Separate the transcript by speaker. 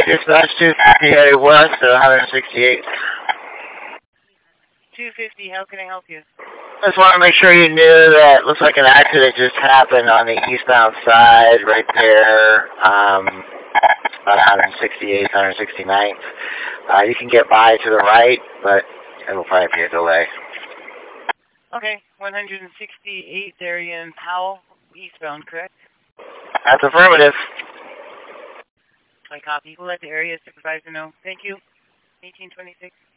Speaker 1: dispatch 250 headed west at 168.
Speaker 2: 250, how can I help you?
Speaker 1: Just want to make sure you knew that looks like an accident just happened on the eastbound side right there, about 168th, 169th. You can get by to the right, but it'll probably be a delay.
Speaker 2: Okay, 168th area in Powell, eastbound, correct?
Speaker 1: That's affirmative.
Speaker 2: I copy. We'll let the area supervisor know. Thank you. 1826.